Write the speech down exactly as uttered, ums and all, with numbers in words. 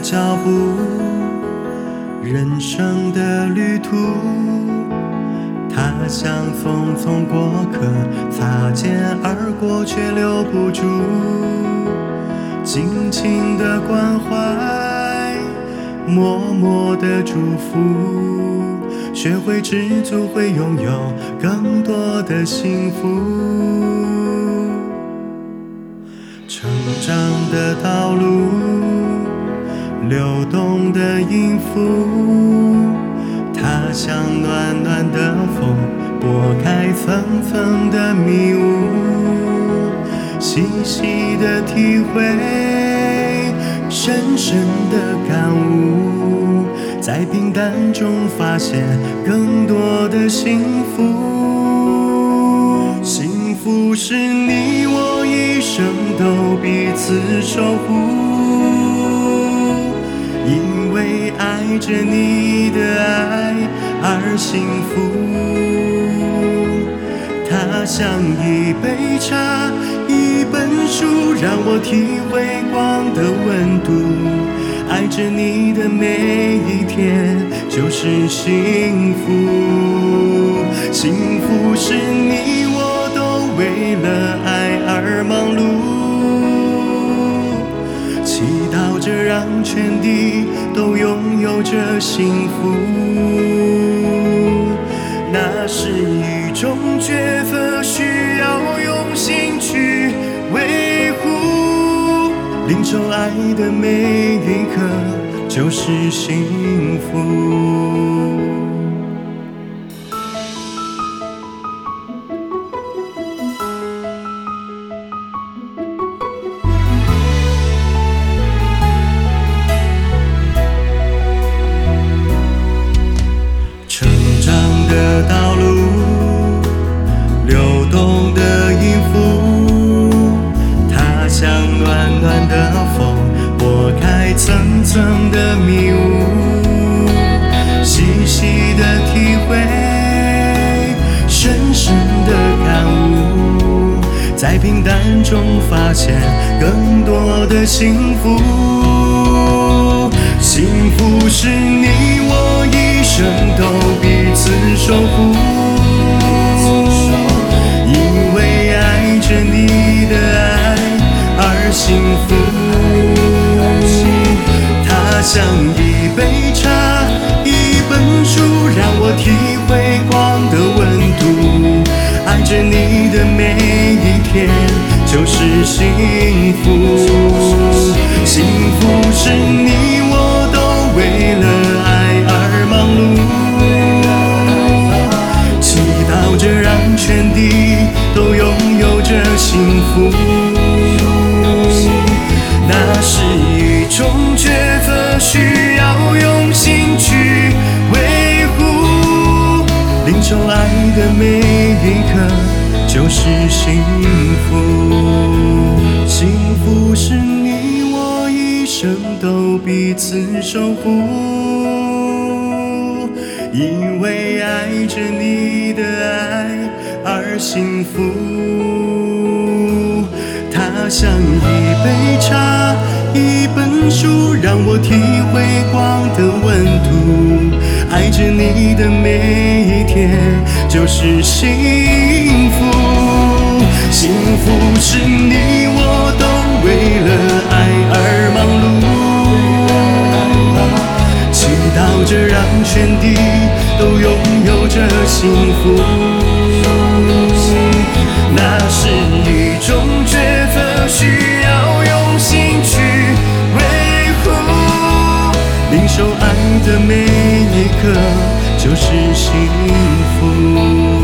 脚步，人生的旅途，它像风从过客，擦肩而过却留不住，静静的关怀，默默的祝福，学会知足，会拥有更多的幸福。成长的道路，流动的音符，它像暖暖的风，拨开层层的迷雾，细细的体会，深深的感悟，在平淡中发现更多的幸福。幸福是你我一生都彼此守护，因为爱着你的爱而幸福。它像一杯茶，一本书，让我体会光的温度。爱着你的每一天就是幸福。幸福是你我都为了爱而忙碌，祈祷着让全地都拥有着幸福。那是一种抉择，需要用心去维护，领受爱的每一刻就是幸福。成长的道路，流动的音符，它像暖暖的风，拨开层层的迷雾，细细的体会，深深的感悟，在平淡中发现更多的幸福。幸福是你我一生都彼此守护，因为爱着你的爱而幸福。它像一杯茶，一本书，让我体会光的温度。爱着你的每一天就是幸福。幸福是你我都为了爱而忙碌，祈祷着让全地都拥有着幸福。那是一种抉择，需要用心去维护，领受爱的每一刻就是幸福。幸福是你我一生都彼此守护，因为爱着你的爱而幸福。它像一杯茶，一本书，让我体会光的温度。爱着你的每一天就是幸福。幸福是你我都为了爱而忙碌，祈祷着让全地都拥有着幸福。那是一种抉择，需要用心去维护，领受爱的每一刻就是幸福。